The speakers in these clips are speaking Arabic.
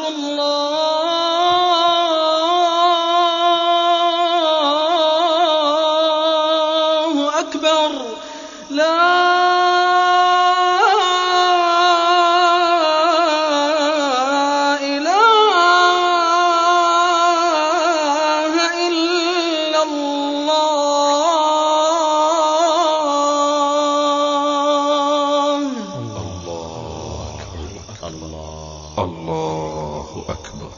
الله أكبر لا الله أكبر.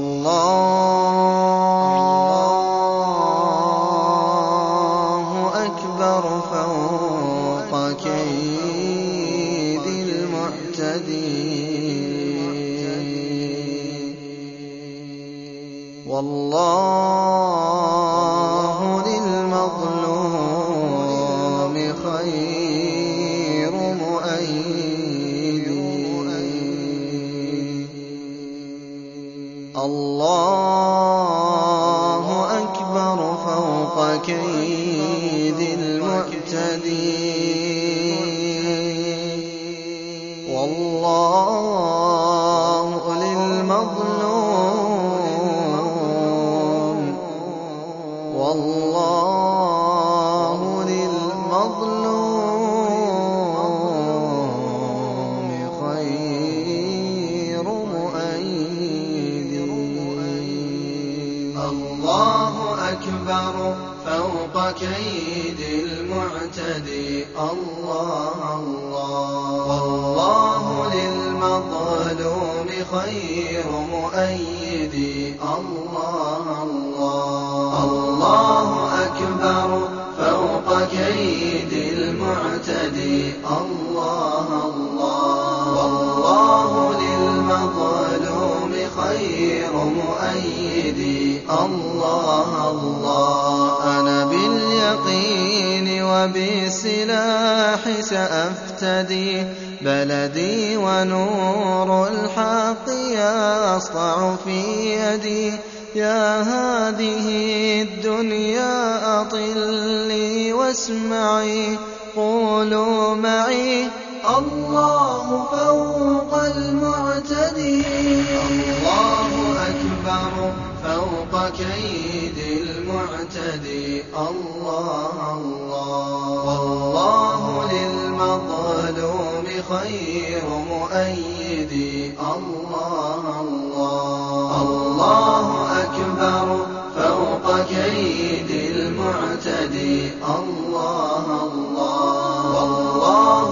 الله أكبر فوق كيد المعتدين، والله للمظلوم خير مؤيد. الله أكبر فوق كيد المعتدين، والله للمظلوم خير مؤيد. الله أكبر فوق كيد المعتدي، الله الله، والله للمظلوم خير مؤيدي، الله الله. الله أكبر فوق كيد المعتدي، الله الله، والله للمظلوم خير مؤيدي، الله الله. أنا باليقين وبالسلاح سأفتدي بلدي، ونور الحق يسطع في يدي. يا هذه الدنيا أطلي واسمعي، قولوا معي الله فوق المعتدي. الله أكبر فوق كيد المعتدي، الله الله، والله للمظلوم خير مؤيدي، الله الله. الله أكبر فوق كيد المعتدي، الله الله، والله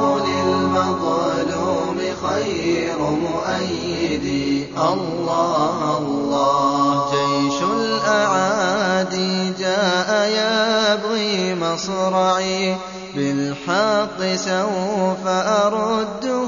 للمظلوم خير مؤيدي، الله الله. جيش الأعادي جاء يبغي مصرعي، بالحق سوف أرده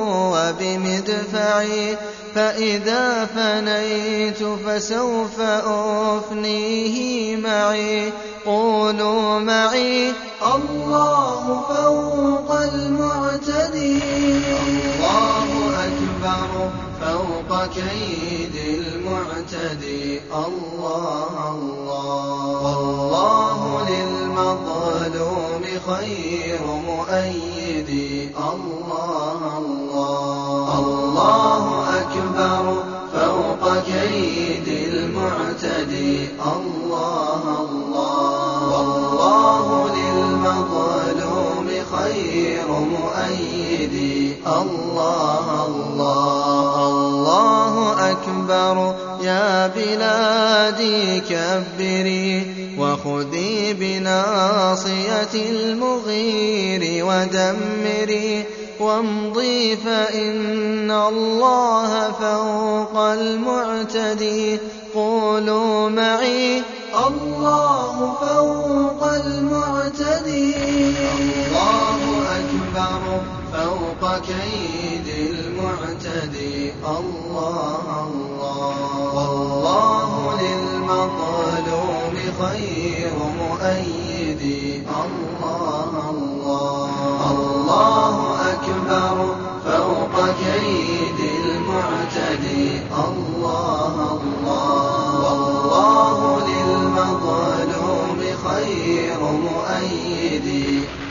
وبمدفعي، فإذا فنيت فسوف أفنيه معي. قولوا معي الله فوق المعتدي. الله أكبر فوق كيد المعتدي، الله الله، والله للمظلوم خير مؤيدي، الله الله. الله أكبر فوق كيد المعتدي، الله الله، والله للمظلوم خير مؤيدي، الله الله. الله أكبر يا بلادي كبري، وخذي بناصية المغير ودمري، وامضي فإن الله فوق المعتدي. قولوا معي الله فوق المعتدي. الله أكبر فوق كيد المعتدي، الله الله، والله للمظلوم خير مؤيدي، الله الله. الله أكبر فوق كيد المعتدي، الله الله، والله للمظلوم خير مؤيدي.